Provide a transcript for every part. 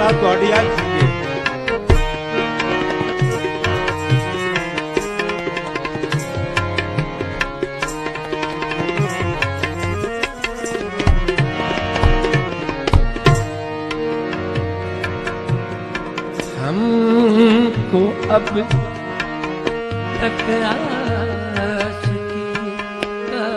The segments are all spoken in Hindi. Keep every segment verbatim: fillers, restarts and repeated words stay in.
मुराद थोड़ी आई थी। हमको अब तक आशिकी का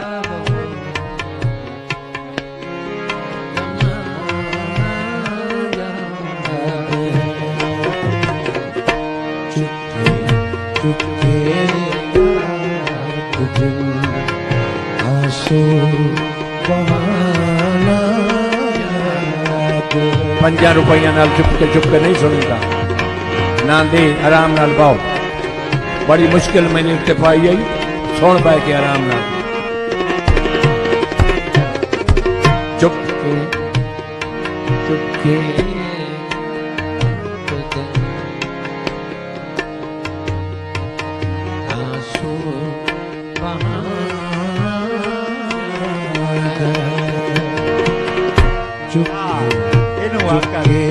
चुपके चुपके दिन आंसू बहाना पंजा रुपया नाल चुपके चुपके नहीं सुनता ना दे आराम नाल पाओ बड़ी मुश्किल मैंने उत्ते पाई आई सुन पाए के आराम नाल चुपके चुपके आंसू बहाना चुपके चुपके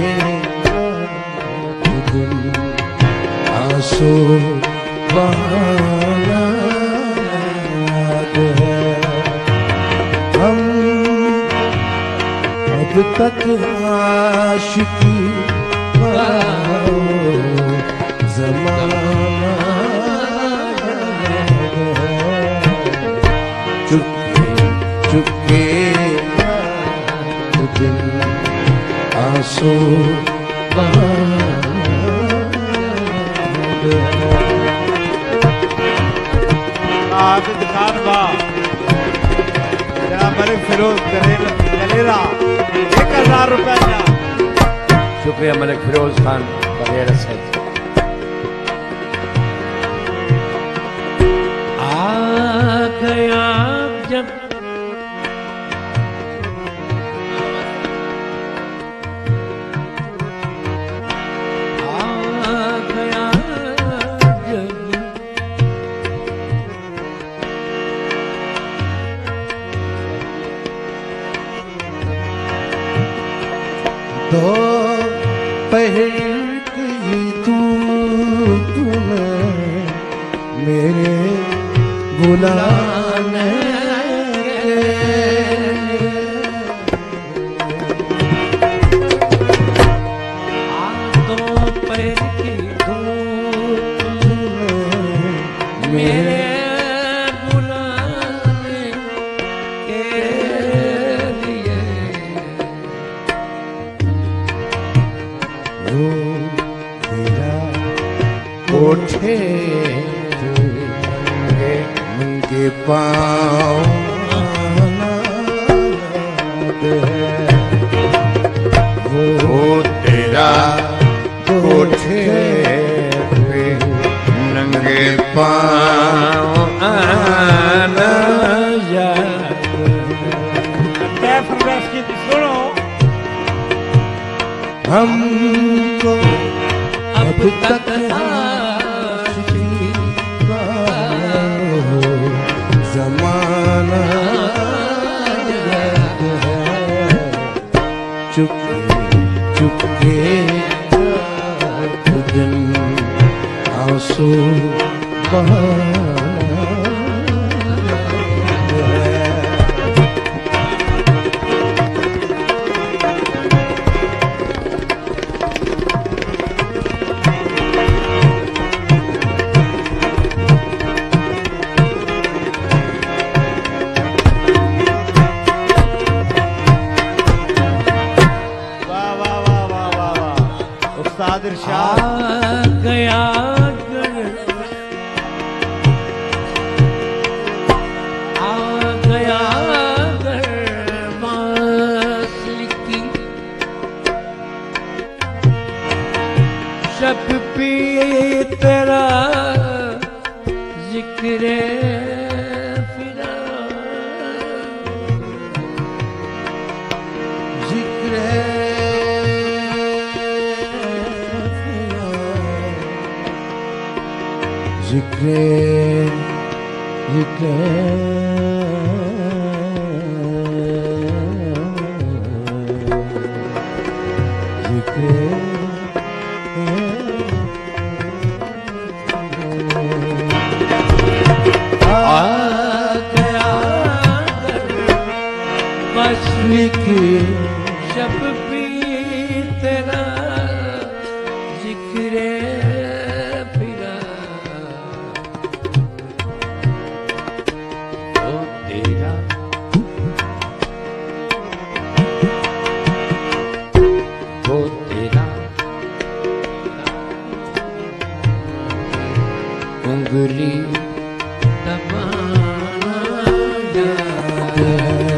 दिन आंसू बहाना है हम अब तक आशिकी का ज़माना है चुपके चुपके दिन आंसू आबिद खान बा जनाब मलिक फिरोज दलेरा एक हजार रुपया। शुक्रिया मलिक फिरोज खान बगैर से आ गया जब तो पहल की तू तूने मेरे बुलाने तो पहल की तू तूने मेरे बुलाने के लिए वो तेरा कोठे के पाँव वो तेरा कोठे पे नंगे पाँव आना याद कैफ रस की सुनो हमको अब तक आशिकी का ज़माना याद है चुपके चुपके दिन आंसू बहाना सादिर शाह आ गया आ गया मासली शब पे तेरा जिक्र फिरा जिक्र जिक्र जिक्र जिक्र लिखे शब भी तेरा जिक्र फिरा ओ तेरा वो तेरा उंगली दबाना याद है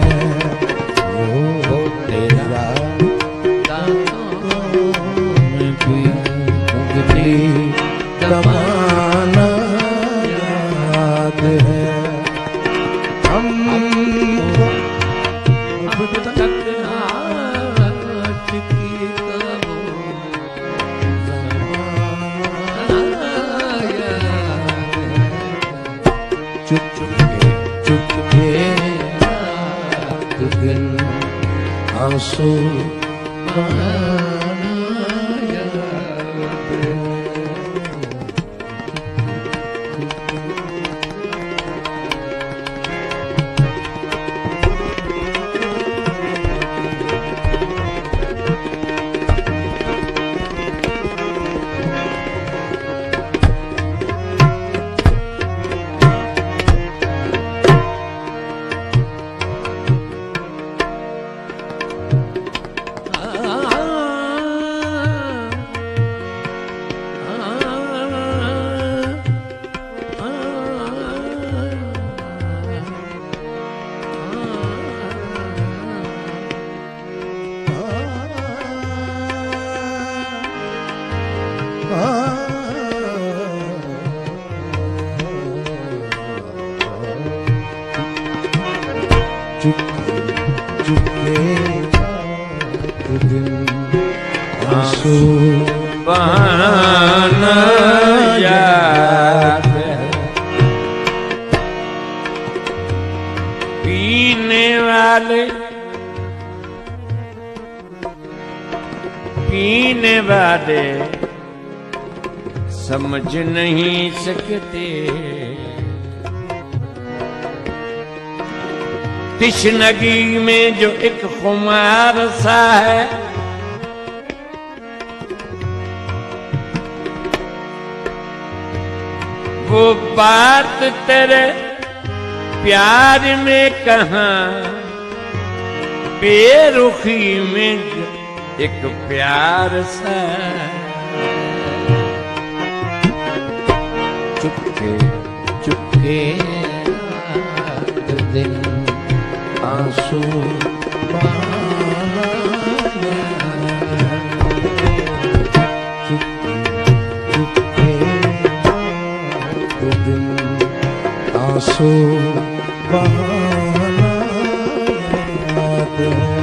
दबाना याद है हम अब तक आशिकी का वो ज़माना चुप चुप चुप के रात दिन आंसू चुप चुपके दिन आंसू बहाना याद है पीने वाले पीने वाले समझ नहीं सकते तिश्नगी में जो एक खुमार सा है वो बात तेरे प्यार में कहाँ बेरुखी में जो एक प्यार सा चुपके चुपके दिन आंसू बहाना चुपके चुपके दिन आंसू बहाना याद है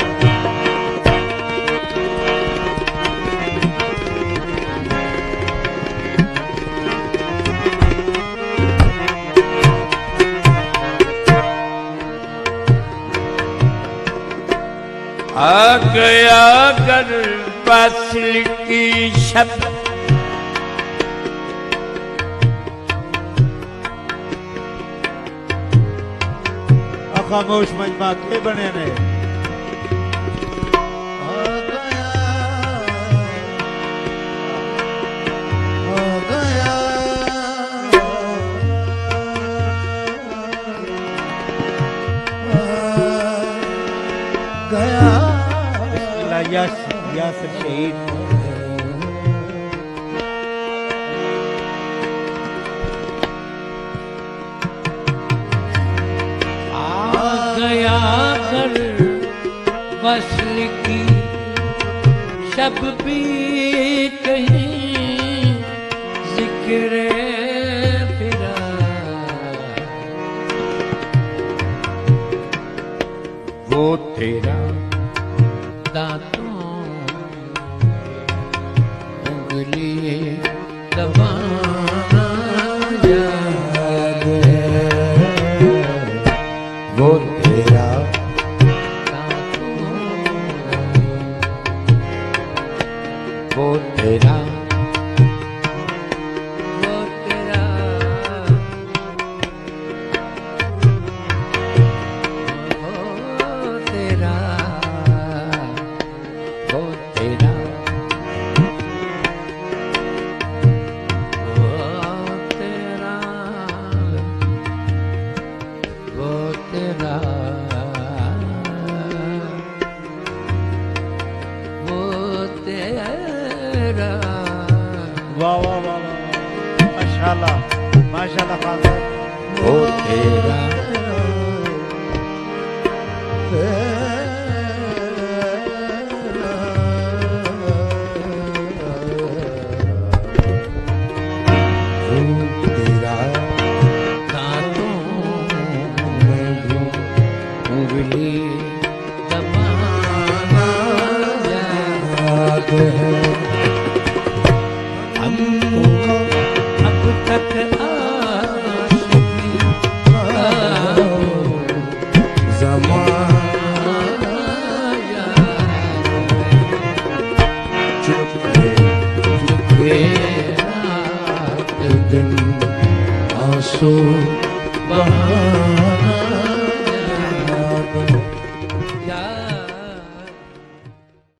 आ गया कर फासिल की शब्द खामोश मजमा के बने ने यास यासर शहीद आ गया कर वस्ल की शब भी कहीं जिक्र फिरा वो तेरा दांतों उंगली दबाना याद है वो तेरा दांतों वो तेरा वो तेरा वो तेरा वो तेरा वो तेरा वो तेरा वाह वाह वाह वाह माशाल्लाह माशाल्लाह फादर वो तेरा दांतों में भी उंगली दबाना याद है हमको अब तक आशिकी ज़माना याद है चुपके चुपके रात दिन आंसू बहा